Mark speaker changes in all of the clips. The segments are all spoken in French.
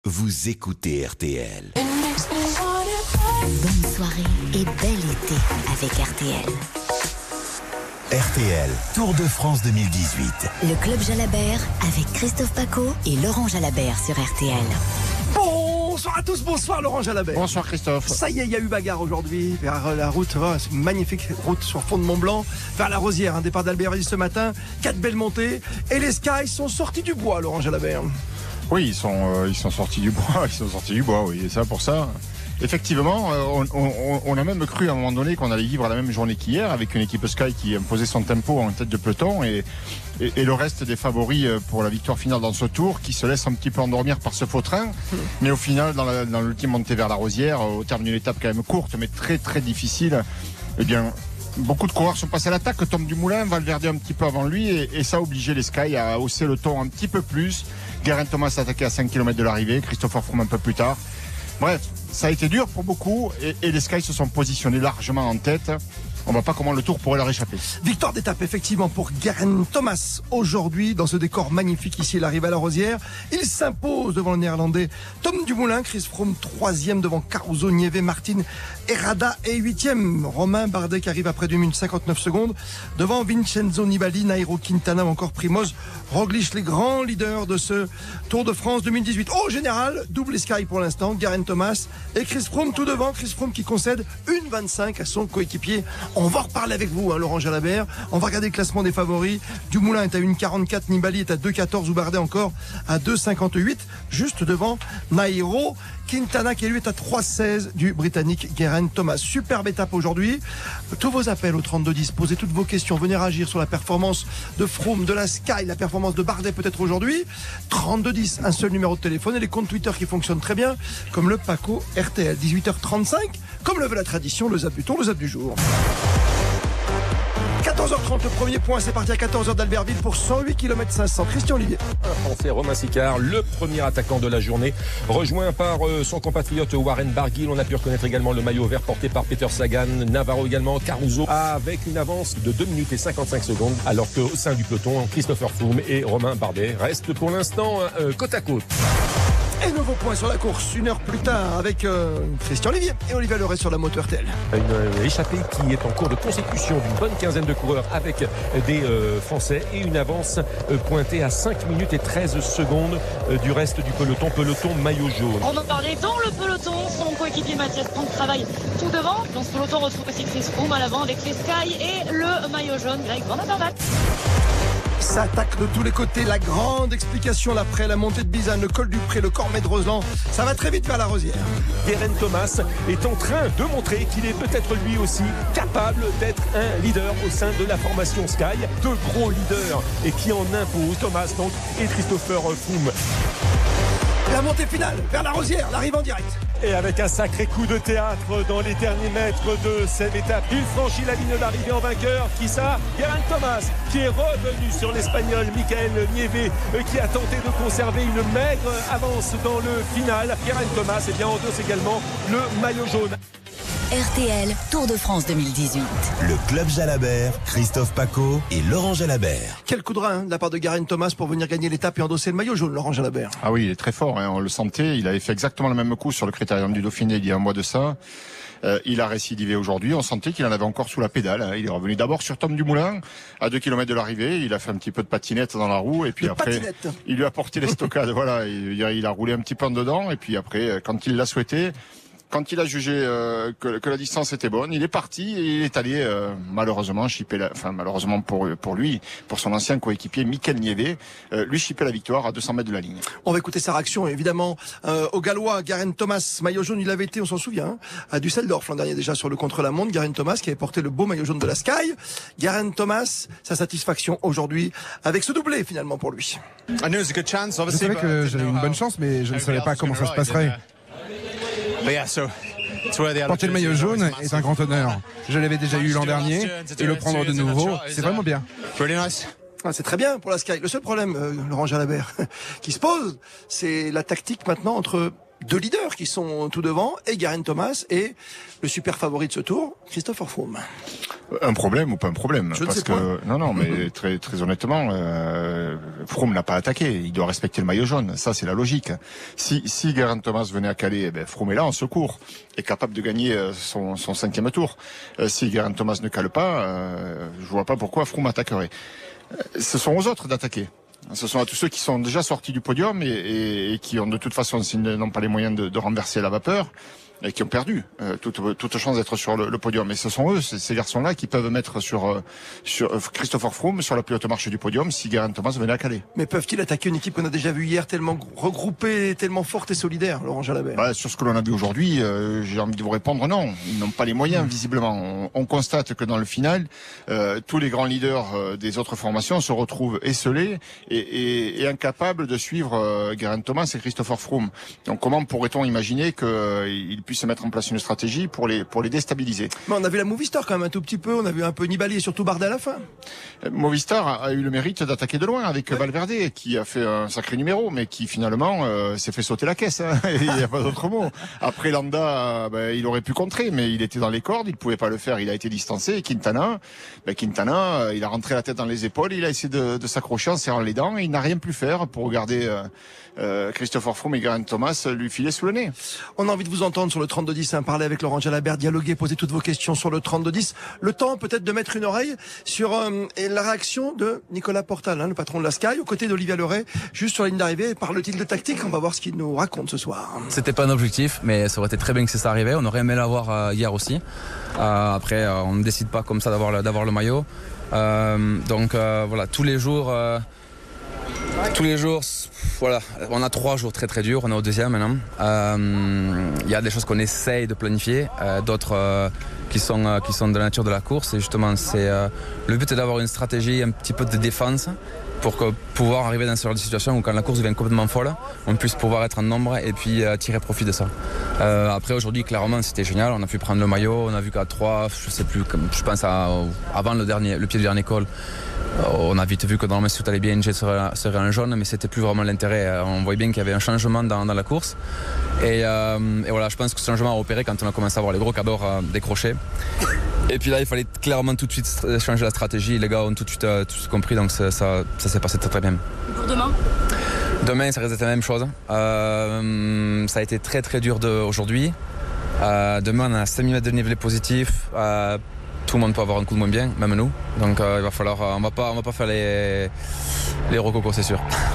Speaker 1: Vous écoutez RTL.
Speaker 2: Bonne soirée et bel été avec RTL.
Speaker 1: RTL, Tour de France 2018.
Speaker 2: Le Club Jalabert avec Christophe Paco et Laurent Jalabert sur RTL.
Speaker 3: Bonsoir à tous, bonsoir Laurent Jalabert.
Speaker 4: Bonsoir Christophe.
Speaker 3: Ça y est, il y a eu bagarre aujourd'hui vers la route, c'est une magnifique route sur fond de Mont-Blanc, vers la Rosière, un départ d'Albertville ce matin, 4 belles montées, et les Skies sont sortis du bois, Laurent Jalabert.
Speaker 4: Oui, ils sont sortis du bois, oui, et ça pour ça. Effectivement, on a même cru à un moment donné qu'on allait vivre la même journée qu'hier avec une équipe Sky qui imposait son tempo en tête de peloton et le reste des favoris pour la victoire finale dans ce tour qui se laisse un petit peu endormir par ce faux train. Mais au final, dans l'ultime montée vers la Rosière, au terme d'une étape quand même courte mais très très difficile, eh bien, beaucoup de coureurs sont passés à l'attaque. Tom Dumoulin, Valverde un petit peu avant lui et ça a obligé les Sky à hausser le ton un petit peu plus. Geraint Thomas a attaqué à 5 km de l'arrivée, Christopher Froome un peu plus tard. Bref, ça a été dur pour beaucoup et les Sky se sont positionnés largement en tête. On ne voit pas comment le tour pourrait leur échapper.
Speaker 3: Victoire d'étape effectivement pour Geraint Thomas aujourd'hui dans ce décor magnifique ici. Il arrive à la Rosière. Il s'impose devant le néerlandais Tom Dumoulin. Chris Froome 3e devant Caruso, Nieve, Martin, Herrada et 8e. Romain Bardet qui arrive après 2 minutes 59 secondes devant Vincenzo Nibali, Nairo Quintana ou encore Primoz Roglic, les grands leaders de ce Tour de France 2018. Au général, double Sky pour l'instant, Geraint Thomas et Chris Froome tout devant. Chris Froome qui concède 1,25 à son coéquipier. On va en reparler avec vous, Laurent Jalabert. On va regarder le classement des favoris. Dumoulin est à 1,44, Nibali est à 2,14 ou Bardet encore à 2,58, juste devant Nairo Quintana qui lui est à 3,16 du Britannique Geraint Thomas. Superbe étape aujourd'hui. Tous vos appels au 3210, posez toutes vos questions, venez réagir sur la performance de Froome, de la Sky, la performance de Bardet peut-être aujourd'hui. 3210, un seul numéro de téléphone et les comptes Twitter qui fonctionnent très bien, comme le Paco RTL. 18h35, comme le veut la tradition, le Zap du Tour, le Zap du jour. 14h30, le premier point, c'est parti à 14h d'Albertville pour 108 km 500. Christian Olivier.
Speaker 5: Un Français, Romain Sicard, le premier attaquant de la journée, rejoint par son compatriote Warren Barguil. On a pu reconnaître également le maillot vert porté par Peter Sagan, Navarro également, Caruso, avec une avance de 2 minutes et 55 secondes, alors qu'au sein du peloton, Christopher Froome et Romain Bardet restent pour l'instant côte à côte.
Speaker 3: Et nouveau point sur la course, une heure plus tard, avec Christian Olivier et Olivier Leray sur la moto RTL.
Speaker 5: Une échappée qui est en cours de consécution d'une bonne quinzaine de coureurs avec des Français et une avance pointée à 5 minutes et 13 secondes du reste du peloton maillot jaune.
Speaker 6: On va parler dans le peloton, son coéquipier Mathias Franck travaille tout devant. Dans ce peloton, on retrouve aussi Chris Froome à l'avant avec les Sky et le maillot jaune Greg Van Avermaet.
Speaker 3: Ça attaque de tous les côtés, la grande explication l'après la montée de Bizane, le col du Pré, le Cormet de Roseland, ça va très vite vers la Rosière.
Speaker 5: Geraint Thomas est en train de montrer qu'il est peut-être lui aussi capable d'être un leader au sein de la formation Sky. Deux gros leaders et qui en imposent, Thomas donc et Christopher Froome.
Speaker 3: La montée finale vers la Rosière, l'arrivée en direct.
Speaker 5: Et avec un sacré coup de théâtre dans les derniers mètres de cette étape, il franchit la ligne d'arrivée en vainqueur. Qui ça? Geraint Thomas, qui est revenu sur l'Espagnol Michael Nieve, qui a tenté de conserver une maigre avance dans le final. Geraint Thomas, et bien endosse également le maillot jaune.
Speaker 2: RTL, Tour de France 2018.
Speaker 1: Le Club Jalabert, Christophe Paco et Laurent Jalabert.
Speaker 3: Quel coup de rein de la part de Geraint Thomas pour venir gagner l'étape et endosser le maillot jaune, Laurent Jalabert.
Speaker 4: Ah oui, il est très fort, on le sentait. Il avait fait exactement le même coup sur le Critérium du Dauphiné il y a un mois de ça. Il a récidivé aujourd'hui, on sentait qu'il en avait encore sous la pédale. Il est revenu d'abord sur Tom Dumoulin, à 2 km de l'arrivée. Il a fait un petit peu de patinette dans la roue et puis après, il lui a porté les stockades. Voilà, il a roulé un petit peu en dedans et puis après, quand il l'a souhaité, quand il a jugé que la distance était bonne, il est parti et il est allé malheureusement malheureusement pour lui, pour son ancien coéquipier Michael Nieve, lui chipper la victoire à 200 mètres de la ligne.
Speaker 3: On va écouter sa réaction évidemment au Gallois Geraint Thomas, maillot jaune. Il avait été, on s'en souvient, à Düsseldorf l'an dernier déjà sur le contre-la-montre. Geraint Thomas qui avait porté le beau maillot jaune de la Sky. Geraint Thomas, sa satisfaction aujourd'hui avec ce doublé finalement pour lui.
Speaker 7: Je savais que j'avais une bonne chance, mais je ne savais pas comment ça se passerait. Porter le maillot jaune est un grand honneur. Je l'avais déjà eu l'an dernier et le prendre de nouveau, c'est vraiment bien.
Speaker 3: Ah, c'est très bien pour la Sky. Le seul problème, Laurent Jalabert, qui se pose, c'est la tactique maintenant entre deux leaders qui sont tout devant, et Geraint Thomas et le super favori de ce tour, Christopher Froome.
Speaker 4: Un problème ou pas un problème?
Speaker 3: Je ne sais pas.
Speaker 4: Non, mais très, très honnêtement, Froome n'a pas attaqué. Il doit respecter le maillot jaune. Ça, c'est la logique. Si Geraint Thomas venait à caler, Froome est là en secours, est capable de gagner son 5e tour. Si Geraint Thomas ne cale pas, je vois pas pourquoi Froome attaquerait. Ce sont aux autres d'attaquer. Ce sont à tous ceux qui sont déjà sortis du podium et qui ont de toute façon, s'ils n'ont pas les moyens de renverser la vapeur, et qui ont perdu toute chance d'être sur le podium. Mais ce sont eux, ces garçons-là, qui peuvent mettre sur Christopher Froome sur la plus haute marche du podium si Geraint Thomas venait à caler.
Speaker 3: Mais peuvent-ils attaquer une équipe qu'on a déjà vue hier, tellement regroupée, tellement forte et solidaire, Laurent Jalabert?
Speaker 4: Sur ce que l'on a vu aujourd'hui, j'ai envie de vous répondre non. Ils n'ont pas les moyens, visiblement. On constate que dans le final, tous les grands leaders des autres formations se retrouvent esselés et incapables de suivre Geraint Thomas et Christopher Froome. Donc comment pourrait-on imaginer qu'ils puissent mettre en place une stratégie pour les déstabiliser?
Speaker 3: Mais on a vu la Movistar quand même un tout petit peu, on a vu un peu Nibali et surtout Bardet à la fin.
Speaker 4: Movistar a eu le mérite d'attaquer de loin avec Valverde, qui a fait un sacré numéro, mais qui finalement s'est fait sauter la caisse. Hein. Il n'y a pas d'autre mot. Après Landa, il aurait pu contrer, mais il était dans les cordes, il pouvait pas le faire, il a été distancé. Et Quintana, il a rentré la tête dans les épaules, il a essayé de s'accrocher en serrant les dents, et il n'a rien pu faire pour regarder Christopher Froome et Geraint Thomas lui filer sous le nez.
Speaker 3: On a envie de vous entendre sur le 32-10, parler avec Laurent Jalabert, dialoguer, poser toutes vos questions sur le 32-10. Le temps peut-être de mettre une oreille sur la réaction de Nicolas Portal, le patron de la Sky, aux côtés d'Olivia Leray, juste sur la ligne d'arrivée. Parle-t-il de tactique? On va voir ce qu'il nous raconte ce soir.
Speaker 8: C'était pas un objectif, mais ça aurait été très bien que ça arrivait. On aurait aimé l'avoir hier aussi. Après, on ne décide pas comme ça d'avoir le maillot. Donc voilà, tous les jours, voilà, on a 3 jours très très durs, on est au 2e maintenant. Il y a des choses qu'on essaye de planifier, d'autres qui sont de la nature de la course. Et justement, le but est d'avoir une stratégie un petit peu de défense pour pouvoir arriver dans ce genre de situation où quand la course devient complètement folle, on puisse pouvoir être en nombre et puis tirer profit de ça. Après aujourd'hui, clairement, c'était génial. On a pu prendre le maillot, on a vu qu'à 3, je pense avant le pied du dernier col, on a vite vu que normalement si tout allait bien, NG serait un jaune, mais c'était plus vraiment l'intérêt. On voyait bien qu'il y avait un changement dans la course. Et voilà, je pense que ce changement a opéré quand on a commencé à avoir les gros cadors décrochés. Et puis là, il fallait clairement tout de suite changer la stratégie. Les gars ont tout de suite tout compris, donc ça s'est passé très très bien.
Speaker 6: Pour demain?
Speaker 8: Demain, ça risque d'être la même chose. Ça a été très très dur aujourd'hui. Demain, on a 5000 mètres de dénivelé positif. Tout le monde peut avoir un coup de moins bien, même nous. Donc il va falloir, on va pas faire les rococos, c'est sûr.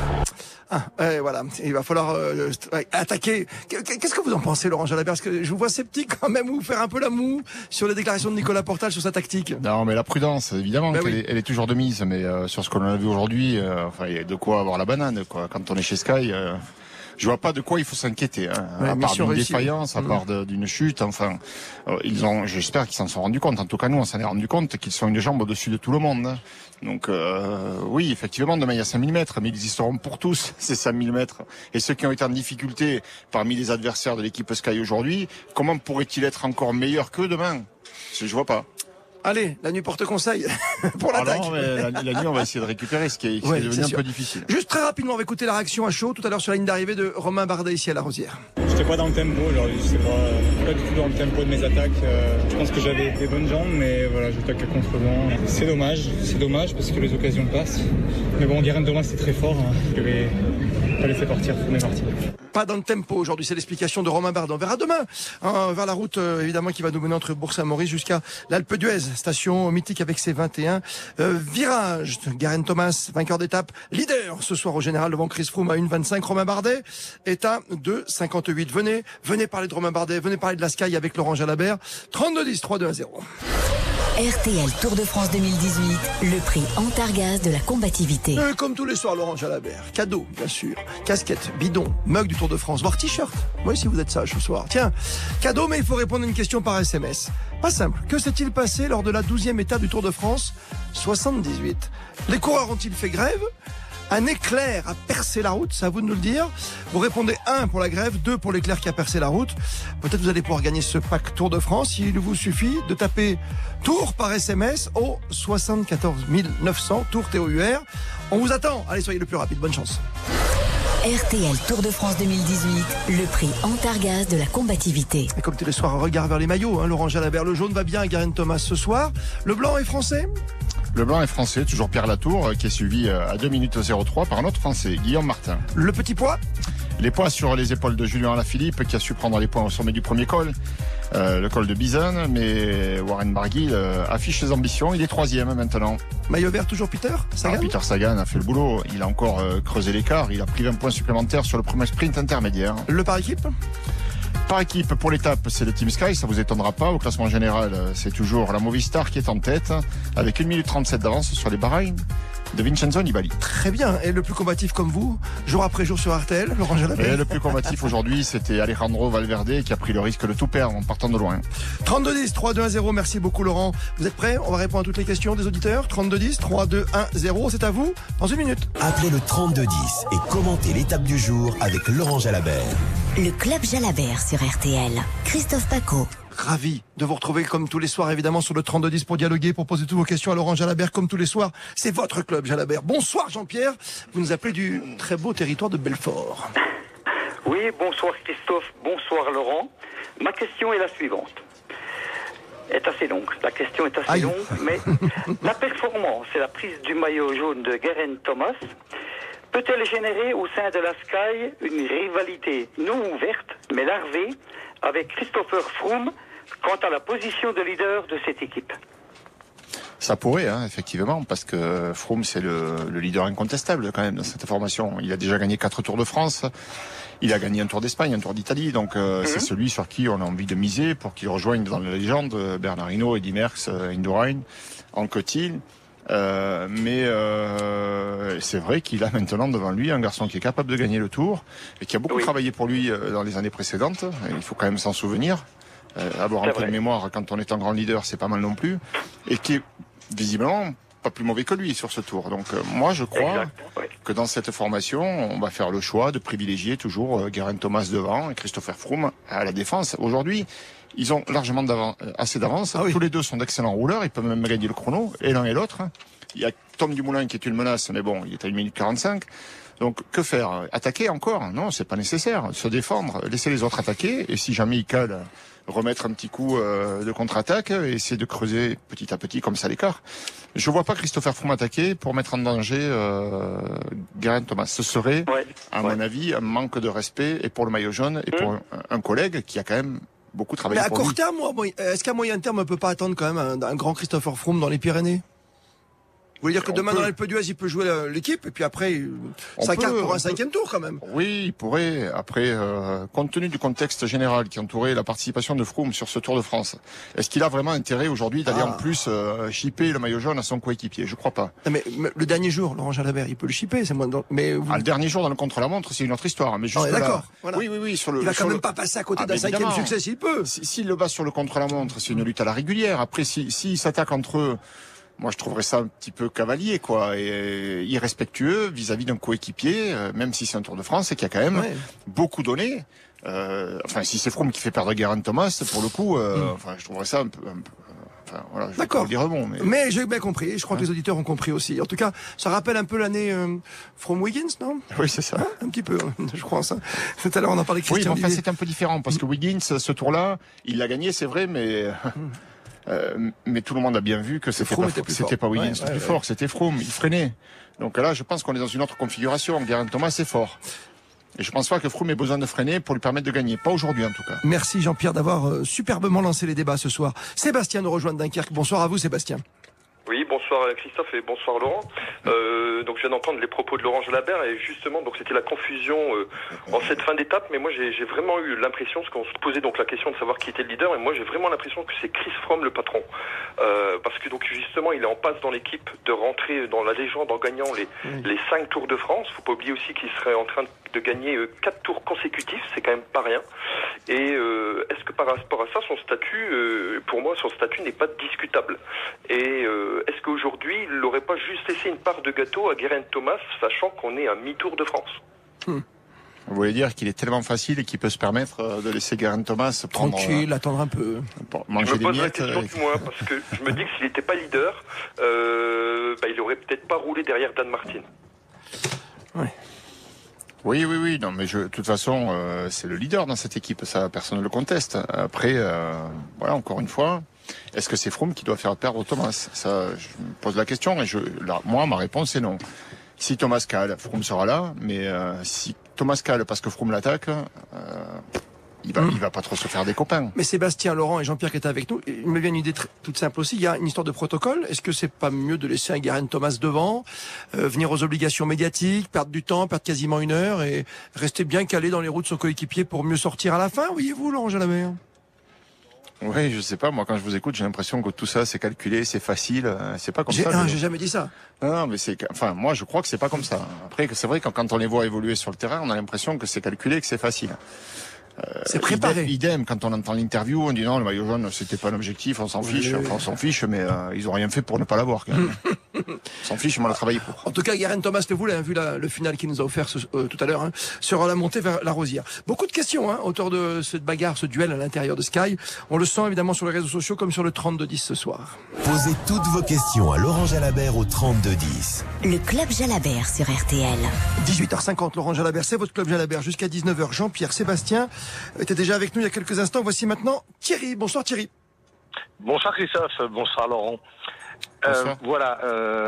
Speaker 3: Voilà, il va falloir attaquer. Qu'est-ce que vous en pensez, Laurent Jalabert? Parce que je vous vois sceptique quand même, vous faire un peu la moue sur les déclarations de Nicolas Portal sur sa tactique.
Speaker 4: Non, mais la prudence, évidemment, elle est toujours de mise. Mais sur ce qu'on a vu aujourd'hui, il y a de quoi avoir la banane, quoi. Quand on est chez Sky, je vois pas de quoi il faut s'inquiéter, à part d'une défaillance, à part d'une chute. Enfin, j'espère qu'ils s'en sont rendus compte. En tout cas, nous, on s'en est rendu compte qu'ils sont une jambe au-dessus de tout le monde. Hein. Donc, oui, effectivement, demain il y a 5000 mètres, mais ils existeront pour tous ces 5000 mètres. Et ceux qui ont été en difficulté parmi les adversaires de l'équipe Sky aujourd'hui, comment pourraient-ils être encore meilleurs qu'eux demain? Je vois pas.
Speaker 3: Allez, la nuit porte conseil pour l'attaque.
Speaker 4: Non, mais la nuit, on va essayer de récupérer ce qui est devenu un peu difficile.
Speaker 3: Juste très rapidement, on va écouter la réaction à chaud tout à l'heure sur la ligne d'arrivée de Romain Bardet ici à La Rosière.
Speaker 9: J'étais pas dans le tempo aujourd'hui, je sais pas du tout dans le tempo de mes attaques. Je pense que j'avais des bonnes jambes, mais voilà, j'attaque à contre-vent. C'est dommage parce que les occasions passent. Mais bon, Geraint Thomas c'est très fort. Je vais pas laisser partir mes parties.
Speaker 3: Pas dans le tempo aujourd'hui, c'est l'explication de Romain Bardet. On verra demain vers la route évidemment qui va nous mener entre Bourg-Saint-Maurice jusqu'à l'Alpe d'Huez, station mythique avec ses 21 virages. Geraint Thomas, vainqueur d'étape, leader ce soir au général devant Chris Froome à 1,25. Romain Bardet est à 2,58. Venez parler de Romain Bardet, venez parler de la Sky avec Laurent Jalabert. 32-10, 3-2-1-0.
Speaker 2: RTL Tour de France 2018, le prix Antargaz de la combativité.
Speaker 3: Comme tous les soirs, Laurent Jalabert. Cadeau, bien sûr. Casquette, bidon, mug du Tour de France, voire t-shirt. Moi, si vous êtes sage ce soir. Tiens, cadeau, mais il faut répondre à une question par SMS. Pas simple. Que s'est-il passé lors de la 12e étape du Tour de France 78? Les coureurs ont-ils fait grève? Un éclair a percé la route, c'est à vous de nous le dire. Vous répondez 1 pour la grève, 2 pour l'éclair qui a percé la route. Peut-être vous allez pouvoir gagner ce pack Tour de France. Il vous suffit de taper Tour par SMS au 74 900, Tour TOUR. On vous attend. Allez, soyez le plus rapide. Bonne chance.
Speaker 2: RTL Tour de France 2018, le prix Antargaz de la combativité.
Speaker 3: Et comme tous les soirs, un regard vers les maillots. Laurent Jalabert, le jaune va bien à Geraint Thomas ce soir. Le blanc est français.
Speaker 4: Le blanc est français, toujours Pierre Latour, qui est suivi à 2 minutes 03 par un autre français, Guillaume Martin.
Speaker 3: Le petit poids.
Speaker 4: Les poids sur les épaules de Julien Alaphilippe, qui a su prendre les points au sommet du premier col. Le col de Bizane, mais Warren Barguil affiche ses ambitions. Il est 3e maintenant.
Speaker 3: Maillot vert, toujours Peter Sagan.
Speaker 4: Peter Sagan a fait le boulot. Il a encore creusé l'écart. Il a pris 20 points supplémentaires sur le premier sprint intermédiaire.
Speaker 3: Le par équipe.
Speaker 4: Par équipe, pour l'étape, c'est le Team Sky, ça vous étonnera pas. Au classement général, c'est toujours la Movistar qui est en tête, avec 1 minute 37 d'avance sur les Bahreïn de Vincenzo Nibali.
Speaker 3: Très bien. Et le plus combatif comme vous, jour après jour sur RTL, Laurent Jalabert.
Speaker 4: Et le plus combatif aujourd'hui, c'était Alejandro Valverde, qui a pris le risque de tout perdre en partant de loin.
Speaker 3: 32-10, 3-2-1-0. Merci beaucoup, Laurent. Vous êtes prêts? On va répondre à toutes les questions des auditeurs. 32-10, 3-2-1-0. C'est à vous dans 1 minute.
Speaker 1: Appelez le 32-10 et commentez l'étape du jour avec Laurent Jalabert.
Speaker 2: Le Club Jalabert sur RTL. Christophe Paco.
Speaker 3: Ravi de vous retrouver comme tous les soirs, évidemment, sur le 32-10 pour dialoguer, pour poser toutes vos questions à Laurent Jalabert, comme tous les soirs. C'est votre club Jalabert. Bonsoir Jean-Pierre. Vous nous appelez du très beau territoire de Belfort.
Speaker 10: Oui, bonsoir Christophe, bonsoir Laurent. Ma question est la suivante. Est assez longue. La question est assez longue, mais la performance et la prise du maillot jaune de Geraint Thomas peut-elle générer au sein de la Sky une rivalité non ouverte, mais larvée, avec Christopher Froome quant à la position de leader de cette équipe?
Speaker 4: Ça pourrait, effectivement, parce que Froome, c'est le leader incontestable quand même dans cette formation. Il a déjà gagné 4 Tours de France, il a gagné un Tour d'Espagne, un Tour d'Italie, donc c'est celui sur qui on a envie de miser pour qu'il rejoigne dans la légende Bernard Hinault, Eddy Merckx, Indurain, Anquetil. Mais c'est vrai qu'il a maintenant devant lui un garçon qui est capable de gagner le Tour et qui a beaucoup travaillé pour lui dans les années précédentes. Il faut quand même s'en souvenir. Avoir un peu de mémoire quand on est un grand leader, c'est pas mal non plus. Et qui est visiblement pas plus mauvais que lui sur ce Tour. Donc moi je crois que dans cette formation, on va faire le choix de privilégier toujours Geraint Thomas devant et Christopher Froome à la défense. Aujourd'hui, ils ont largement assez d'avance. Tous les deux sont d'excellents rouleurs. Ils peuvent même gagner le chrono, et l'un et l'autre. Il y a Tom Dumoulin qui est une menace, mais bon, il est à 1 minute 45. Donc, que faire? Attaquer encore? Non, c'est pas nécessaire. Se défendre, laisser les autres attaquer, et si jamais ils calent, remettre un petit coup de contre-attaque, et essayer de creuser petit à petit comme ça l'écart. Je vois pas Christopher Froome attaquer pour mettre en danger Geraint Thomas. Ce serait, à mon avis, un manque de respect, et pour le maillot jaune, et pour un collègue qui a quand même beaucoup travaillé.
Speaker 3: Mais à court terme, est-ce qu'à moyen terme, on peut pas attendre quand même un grand Christopher Froome dans les Pyrénées? Vous voulez dire que demain dans l'Alpe d'Huez, il peut jouer l'équipe et puis après, ça carte pour un 5e tour quand même?
Speaker 4: Oui, il pourrait. Après, compte tenu du contexte général qui entourait la participation de Froome sur ce Tour de France, est-ce qu'il a vraiment intérêt aujourd'hui d'aller en plus shipper le maillot jaune à son coéquipier? Je crois pas.
Speaker 3: Non, mais le dernier jour, Laurent Jalabert, il peut le shipper, c'est moins. Mais
Speaker 4: le dernier jour dans le contre-la-montre, c'est une autre histoire. Mais juste
Speaker 3: d'accord. Voilà.
Speaker 4: Oui. Sur le.
Speaker 3: Il va quand même pas passer à côté d'un 5e succès s'il peut.
Speaker 4: S'il le bat sur le contre-la-montre, c'est une lutte à la régulière. Après, s'ils s'attaquent entre eux. Moi, je trouverais ça un petit peu cavalier, quoi, et irrespectueux vis-à-vis d'un coéquipier, même si c'est un Tour de France et qui a quand même beaucoup donné. Enfin, si c'est Froome qui fait perdre Geraint Thomas, pour le coup, je trouverais ça un peu enfin, voilà, je vais pas dire bon,
Speaker 3: mais j'ai bien compris. Je crois que les auditeurs ont compris aussi. En tout cas, ça rappelle un peu l'année Froome-Wiggins, non?
Speaker 4: Oui, c'est ça.
Speaker 3: Un petit peu, je crois ça. Tout à l'heure, on en parlait avec Christian.
Speaker 4: Oui, mais enfin, c'est un peu différent parce que Wiggins, ce Tour-là, il l'a gagné, c'est vrai, mais tout le monde a bien vu que c'était pas Wiggins le plus fort, c'était Froome, il freinait. Donc là, je pense qu'on est dans une autre configuration. Geraint Thomas, c'est fort. Et je pense pas que Froome ait besoin de freiner pour lui permettre de gagner. Pas aujourd'hui, en tout cas.
Speaker 3: Merci Jean-Pierre d'avoir superbement lancé les débats ce soir. Sébastien nous rejoint de Dunkerque. Bonsoir à vous, Sébastien.
Speaker 11: Oui, bonsoir Christophe et bonsoir Laurent. Donc je viens d'entendre les propos de Laurent Jalabert et justement donc c'était la confusion en cette fin d'étape, mais moi j'ai vraiment eu l'impression, parce qu'on se posait donc la question de savoir qui était le leader, et moi j'ai vraiment l'impression que c'est Chris Froome le patron, parce que donc justement il est en passe dans l'équipe de rentrer dans la légende en gagnant les 5 Tours de France. Faut pas oublier aussi qu'il serait en train de gagner 4 tours consécutifs, c'est quand même pas rien. Et est-ce que par rapport à ça, son statut, pour moi son statut n'est pas discutable. Et est-ce qu'aujourd'hui, il n'aurait pas juste laissé une part de gâteau à Geraint Thomas, sachant qu'on est à mi-tour de France?
Speaker 4: Vous voulez dire qu'il est tellement facile et qu'il peut se permettre de laisser Geraint Thomas prendre...
Speaker 3: Tranquille, attendre un peu.
Speaker 4: Manger des miettes.
Speaker 11: Je me pose la question du moins, parce que je me dis que s'il n'était pas leader, il aurait peut-être pas roulé derrière Dan Martin.
Speaker 3: Oui.
Speaker 4: Oui, non, mais de toute façon, c'est le leader dans cette équipe, ça, personne ne le conteste. Après, voilà, encore une fois, est-ce que c'est Froome qui doit faire perdre Thomas? Ça, je me pose la question et moi, ma réponse est non. Si Thomas cale, Froome sera là, mais si Thomas cale parce que Froome l'attaque, il va pas trop se faire des copains.
Speaker 3: Mais Sébastien, Laurent et Jean-Pierre qui étaient avec nous, il me vient une idée toute simple aussi. Il y a une histoire de protocole. Est-ce que c'est pas mieux de laisser un Geraint Thomas devant, venir aux obligations médiatiques, perdre du temps, perdre quasiment 1 heure et rester bien calé dans les roues de son coéquipier pour mieux sortir à la fin, voyez-vous, Laurent Jalabert?
Speaker 4: Oui, je sais pas, moi quand je vous écoute, j'ai l'impression que tout ça c'est calculé, c'est facile, c'est pas comme ça.
Speaker 3: J'ai jamais dit ça.
Speaker 4: Non, mais moi je crois que c'est pas comme ça. Après, c'est vrai que quand on les voit évoluer sur le terrain, on a l'impression que c'est calculé, que c'est facile.
Speaker 3: C'est préparé.
Speaker 4: Idem, quand on entend l'interview, on dit non, le maillot jaune, c'était pas l'objectif, on s'en fiche. Enfin, on s'en fiche, mais ils ont rien fait pour ne pas l'avoir. On s'en fiche, mais on a travaillé pour.
Speaker 3: En tout cas, Geraint Thomas, vous l'avez vu le final qu'il nous a offert tout à l'heure, sur la montée vers la Rosière. Beaucoup de questions autour de cette bagarre, ce duel à l'intérieur de Sky. On le sent évidemment sur les réseaux sociaux comme sur le 32-10 ce soir.
Speaker 1: Posez toutes vos questions à Laurent Jalabert au 32-10.
Speaker 2: Le Club Jalabert sur RTL.
Speaker 3: 18h50, Laurent Jalabert, c'est votre Club Jalabert jusqu'à 19h. Jean-Pierre, Sébastien était déjà avec nous il y a quelques instants. Voici maintenant Thierry. Bonsoir Thierry.
Speaker 12: Bonsoir Christophe, bonsoir Laurent. Voilà,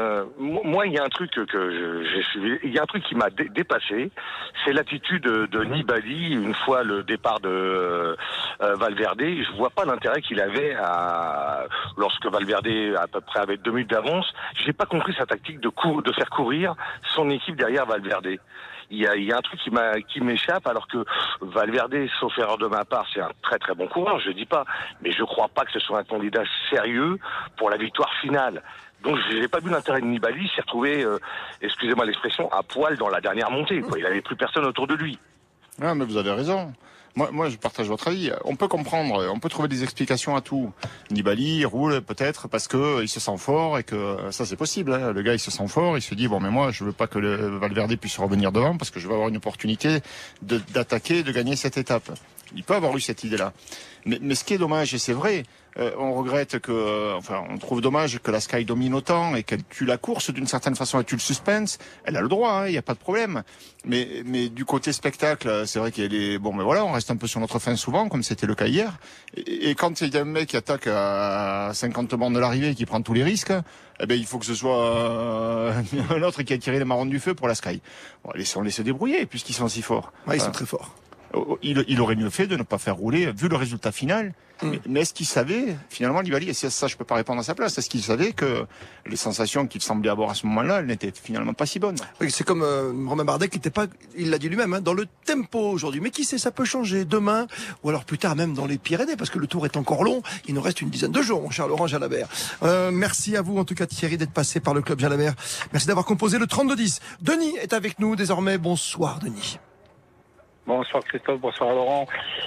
Speaker 12: moi il y a un truc que j'ai suivi, il y a un truc qui m'a dépassé, c'est l'attitude de Nibali une fois le départ de Valverde. Je vois pas l'intérêt qu'il avait lorsque Valverde à peu près avait 2 minutes d'avance. J'ai pas compris sa tactique de faire courir son équipe derrière Valverde. Il y a un truc qui m'échappe, alors que Valverde, sauf erreur de ma part, c'est un très très bon coureur, je dis pas, mais je crois pas que ce soit un candidat sérieux pour la victoire finale. Donc j'ai pas vu l'intérêt de Nibali, il s'est retrouvé, excusez-moi l'expression, à poil dans la dernière montée, quoi. Il avait plus personne autour de lui.
Speaker 4: Ah, mais vous avez raison. Moi, je partage votre avis. On peut comprendre, on peut trouver des explications à tout. Nibali roule peut-être parce que il se sent fort et que ça c'est possible. Le gars il se sent fort, il se dit bon mais moi je veux pas que le Valverde puisse revenir devant parce que je vais avoir une opportunité d'attaquer, de gagner cette étape. Il peut avoir eu cette idée-là. Mais ce qui est dommage, et c'est vrai, on regrette on trouve dommage que la Sky domine autant et qu'elle tue la course d'une certaine façon, elle tue le suspense. Elle a le droit, il n'y a pas de problème. Mais du côté spectacle, c'est vrai qu'il est mais voilà, on reste un peu sur notre fin souvent, comme c'était le cas hier. Et quand il y a un mec qui attaque à 50 bornes de l'arrivée et qui prend tous les risques, il faut que ce soit un autre qui a tiré les marrons du feu pour la Sky. Bon, laissons-les se débrouiller puisqu'ils sont si forts.
Speaker 3: Ouais, ils sont très forts.
Speaker 4: Il aurait mieux fait de ne pas faire rouler, vu le résultat final. Mais est-ce qu'il savait, finalement, Nibali, et ça je peux pas répondre à sa place, est-ce qu'il savait que les sensations qu'il semblait avoir à ce moment-là, elles n'étaient finalement pas si bonnes?
Speaker 3: Oui, c'est comme Romain Bardet qui n'était pas, il l'a dit lui-même, dans le tempo aujourd'hui. Mais qui sait, ça peut changer demain, ou alors plus tard même dans les Pyrénées, parce que le tour est encore long. Il nous reste une dizaine de jours, mon cher Laurent Jalabert. Merci à vous, en tout cas, Thierry, d'être passé par le Club Jalabert. Merci d'avoir composé le 32-10. Denis est avec nous désormais. Bonsoir, Denis.
Speaker 13: Bonsoir Christophe, bonsoir Laurent.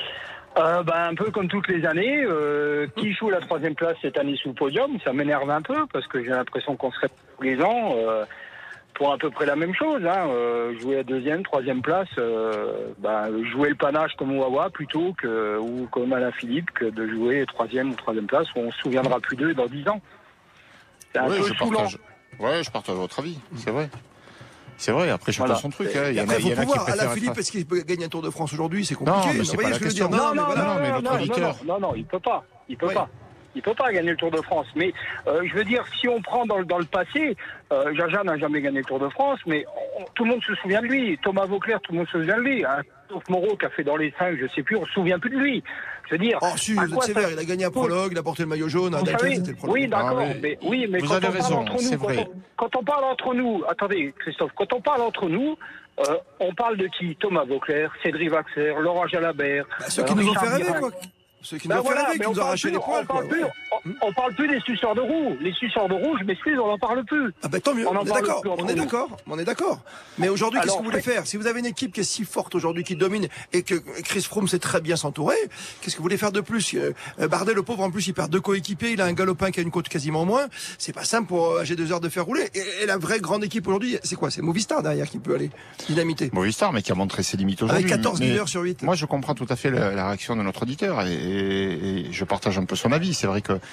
Speaker 13: Un peu comme toutes les années, qui joue la 3e place cette année sous le podium, ça m'énerve un peu parce que j'ai l'impression qu'on serait tous les ans pour à peu près la même chose. Jouer la 2e, 3e place, jouer le panache comme Wawa plutôt que, ou comme Alain Philippe, que de jouer 3e ou 3e place où on se souviendra plus d'eux dans 10 ans. C'est un peu saoulant.
Speaker 4: Je partage votre avis, c'est vrai. C'est vrai, après chacun son truc.
Speaker 3: Il y en a qui préfèrent Alain Philippe, est-ce qu'il peut gagner un Tour de France aujourd'hui? C'est compliqué.
Speaker 4: Non, mais c'est pas la question. Non, mais notre auditeur.
Speaker 13: Non, il peut pas. Il peut pas gagner le Tour de France. Mais je veux dire, si on prend dans le passé, Jaja n'a jamais gagné le Tour de France, mais tout le monde se souvient de lui. Thomas Vauclair, tout le monde se souvient de lui. Sauf Moreau qui a fait dans les 5, je sais plus, on se souvient plus de lui. Je veux dire.
Speaker 3: Oh, si, vous êtes sévère, il a gagné un prologue, il a porté le maillot jaune, à Dakar, c'était le prologue.
Speaker 13: Oui, d'accord, mais
Speaker 4: vous avez raison, c'est vrai.
Speaker 13: Quand on parle entre nous, attendez, Christophe, quand on parle entre nous, on parle de qui? Thomas Vauclair, Cédric Vaxer, Laurent Jalabert.
Speaker 3: Ceux qui nous ont fait rêver, quoi. Ceux qui nous ont fait rêver, qui nous ont arraché les poils.
Speaker 13: On parle plus des suceurs de roue. Les suceurs de roue, je m'excuse, on n'en parle plus.
Speaker 3: Ah tant mieux, on est d'accord. Mais aujourd'hui, qu'est-ce que vous voulez faire? Si vous avez une équipe qui est si forte aujourd'hui, qui domine, et que Chris Froome sait très bien s'entourer, qu'est-ce que vous voulez faire de plus? Bardet, le pauvre, en plus, il perd 2 coéquipiers, il a un galopin qui a une côte quasiment moins. C'est pas simple pour AG2R de faire rouler. Et la vraie grande équipe aujourd'hui, c'est quoi? C'est Movistar derrière qui peut aller dynamiter.
Speaker 4: Movistar, mais qui a montré ses limites aujourd'hui.
Speaker 3: Avec 14 leaders sur 8.
Speaker 4: Moi, je comprends tout à fait la réaction de notre auditeur et je partage un peu son avis. C'est vrai que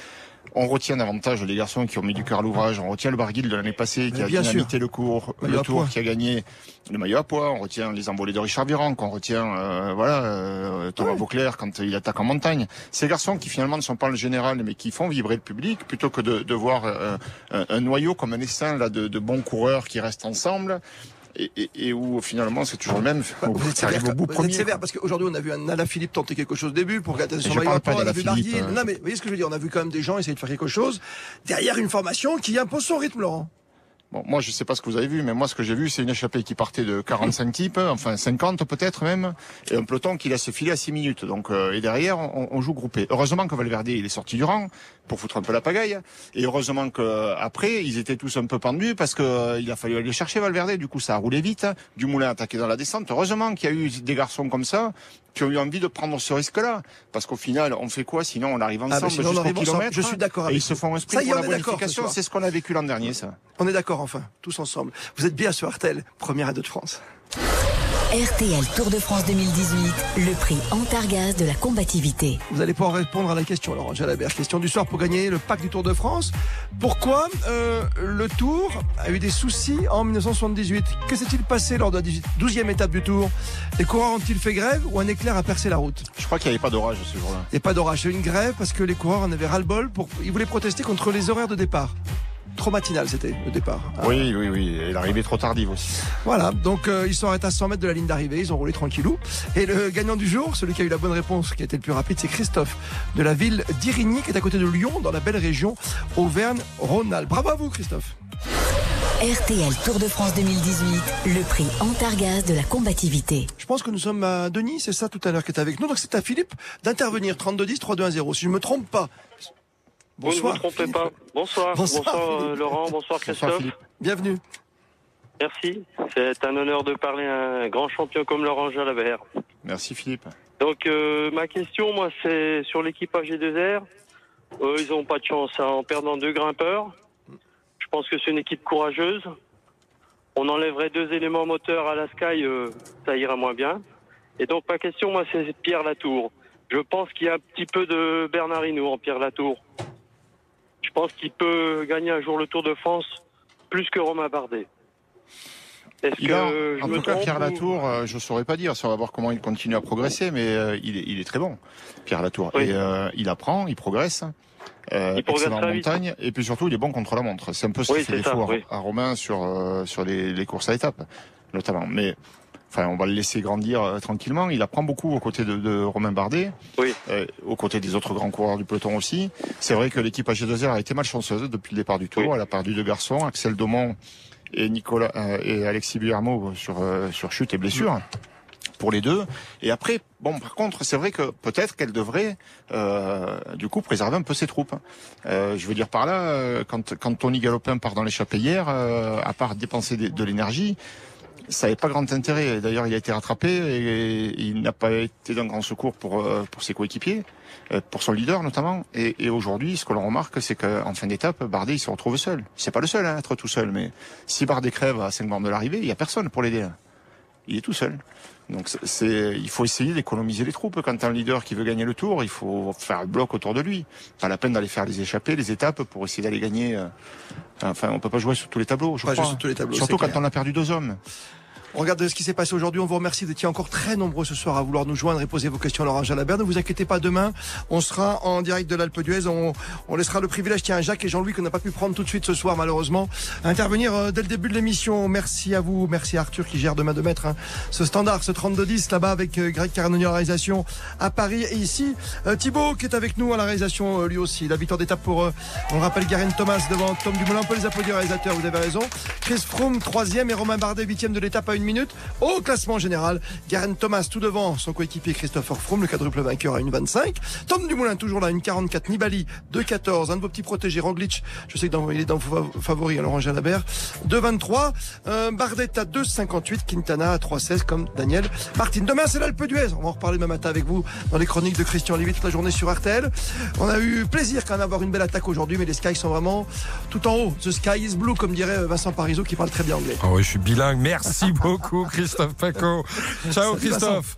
Speaker 4: On retient davantage les garçons qui ont mis du cœur à l'ouvrage. On retient le Barguil de l'année passée qui a dynamité le tour, qui a gagné le maillot à poids. On retient les envolées de Richard Virenque. On retient Thomas Beauclerc quand il attaque en montagne. Ces garçons qui finalement ne sont pas le général mais qui font vibrer le public plutôt que de voir un noyau comme un essaim là de bons coureurs qui restent ensemble. Et où finalement c'est toujours le même.
Speaker 3: Vous êtes sévère parce qu'aujourd'hui on a vu un Alaphilippe tenter quelque chose au début pour gâter son maillot. On a vu Barguil. Non mais vous voyez ce que je veux dire, on a vu quand même des gens essayer de faire quelque chose derrière une formation qui impose son rythme, Laurent.
Speaker 4: Bon, moi je sais pas ce que vous avez vu, mais moi ce que j'ai vu c'est une échappée qui partait de 45 types, enfin 50 peut-être même, et un peloton qui laisse filer à 6 minutes. Donc et derrière on joue groupé. Heureusement que Valverde il est sorti du rang pour foutre un peu la pagaille, et heureusement que après ils étaient tous un peu pendus parce que il a fallu aller chercher Valverde. Du coup ça a roulé vite. Dumoulin a attaqué dans la descente. Heureusement qu'il y a eu des garçons comme ça qui ont eu envie de prendre ce risque-là, parce qu'au final on fait quoi sinon on arrive ensemble jusqu'au kilomètre.
Speaker 3: Je suis d'accord avec
Speaker 4: vous. Et ils se font un sprint pour la bonification. C'est ce qu'on a vécu l'an dernier, ça.
Speaker 3: On est d'accord enfin, tous ensemble. Vous êtes bien sur RTL, première radio de France.
Speaker 2: RTL Tour de France 2018, le prix Antargaz de la combativité.
Speaker 3: Vous allez pouvoir répondre à la question, Laurent Jalabert. Question du soir pour gagner le pack du Tour de France. Pourquoi le Tour a eu des soucis en 1978 ? Que s'est-il passé lors de la 12e étape du Tour ? Les coureurs ont-ils fait grève ou un éclair a percé la route ?
Speaker 4: Je crois qu'il n'y avait pas d'orage ce jour-là.
Speaker 3: Il n'y a pas d'orage, c'est une grève parce que les coureurs en avaient ras-le-bol. Ils voulaient protester contre les horaires de départ. Trop matinal c'était le départ.
Speaker 4: Oui, et l'arrivée trop tardive aussi.
Speaker 3: Voilà, donc ils sont arrêtés à 100 mètres de la ligne d'arrivée, ils ont roulé tranquillou. Et le gagnant du jour, celui qui a eu la bonne réponse, qui a été le plus rapide, c'est Christophe de la ville d'Irigny, qui est à côté de Lyon, dans la belle région Auvergne-Rhône-Alpes. Bravo à vous Christophe.
Speaker 2: RTL Tour de France 2018, le prix Antargaz de la combativité.
Speaker 3: Je pense que nous sommes à Denis, c'est ça tout à l'heure qui est avec nous, donc c'est à Philippe d'intervenir, 3210 3210, si je ne me trompe pas.
Speaker 14: Bonsoir. Vous ne vous trompez pas. Bonsoir Laurent, bonsoir Christophe.
Speaker 3: Bonsoir, bienvenue.
Speaker 14: Merci. C'est un honneur de parler à un grand champion comme Laurent Jalabert.
Speaker 4: Merci Philippe.
Speaker 14: Donc ma question, moi, c'est sur l'équipage AG2R. Ils n'ont pas de chance en perdant 2 grimpeurs. Je pense que c'est une équipe courageuse. On enlèverait 2 éléments moteurs à la Sky, ça ira moins bien. Et donc ma question, moi, c'est Pierre Latour. Je pense qu'il y a un petit peu de Bernard Hinault en Pierre Latour. Je pense qu'il peut gagner un jour le Tour de France plus que Romain Bardet.
Speaker 4: En tout cas, Pierre Latour, je ne saurais pas dire. On va voir comment il continue à progresser, mais il est très bon, Pierre Latour. Oui. Et il apprend, il progresse. Il progresse en montagne, et puis surtout, il est bon contre la montre. C'est un peu ce qui fait défaut à Romain sur les courses à étapes, notamment. Mais enfin, on va le laisser grandir tranquillement. Il apprend beaucoup aux côtés de Romain Bardet, aux côtés des autres grands coureurs du peloton aussi. C'est vrai que l'équipe AG2R a été malchanceuse depuis le départ du Tour. Elle a perdu 2 garçons, Axel Daumont et Alexis Buermo sur chute et blessure. Pour les 2. Et après, bon, par contre, c'est vrai que peut-être qu'elle devrait, du coup, préserver un peu ses troupes. Je veux dire par là, quand Tony Galopin part dans l'échappée hier, à part dépenser de l'énergie, ça n'avait pas grand intérêt. D'ailleurs, il a été rattrapé et il n'a pas été d'un grand secours pour ses coéquipiers, pour son leader notamment. Et aujourd'hui, ce que l'on remarque, c'est qu'en fin d'étape, Bardet, il se retrouve seul. C'est pas le seul à être tout seul, mais si Bardet crève à 5 bornes de l'arrivée, il n'y a personne pour l'aider. Il est tout seul. Donc il faut essayer d'économiser les troupes. Quand un leader qui veut gagner le Tour, il faut faire le bloc autour de lui. Pas la peine d'aller faire les échappées, les étapes pour essayer d'aller gagner. Enfin, on peut pas jouer sur tous les tableaux, je crois.
Speaker 3: Sur tous les tableaux,
Speaker 4: surtout quand on a perdu 2 hommes.
Speaker 3: On regarde ce qui s'est passé aujourd'hui. On vous remercie d'être encore très nombreux ce soir à vouloir nous joindre et poser vos questions à Laurent Jalabert. Ne vous inquiétez pas, demain, on sera en direct de l'Alpe d'Huez. On laissera le privilège, tiens, à Jacques et Jean-Louis qu'on n'a pas pu prendre tout de suite ce soir, malheureusement, à intervenir dès le début de l'émission. Merci à vous. Merci à Arthur qui gère de main de maître ce standard, ce 3210 là-bas avec Greg Caranoni à la réalisation à Paris. Et ici, Thibaut qui est avec nous à la réalisation lui aussi. La victoire d'étape pour, on le rappelle, Geraint Thomas devant Tom Dumoulin. On peut les applaudir, réalisateurs, vous avez raison. Chris Froome, 3e et Romain Bardet, 8e de l'étape à 1 minute. Au classement général, Geraint Thomas tout devant son coéquipier Christopher Froome, le quadruple vainqueur à 1,25. Tom Dumoulin toujours là, 1,44. Nibali, 2,14. Un de vos petits protégés, Roglic, je sais qu'il est dans vos favoris à Laurent Jalabert, 2,23. Bardet à 2,58. Quintana à 3,16 comme Daniel Martin. Demain, c'est l'Alpe d'Huez. On va en reparler demain matin avec vous dans les chroniques de Christian Lévy toute la journée sur RTL. On a eu plaisir quand même d'avoir une belle attaque aujourd'hui, mais les skies sont vraiment tout en haut. The sky is blue, comme dirait Vincent Parisot qui parle très bien anglais.
Speaker 5: Ah oui, je suis bilingue. Merci beaucoup, Christophe Paco. Ciao, Christophe.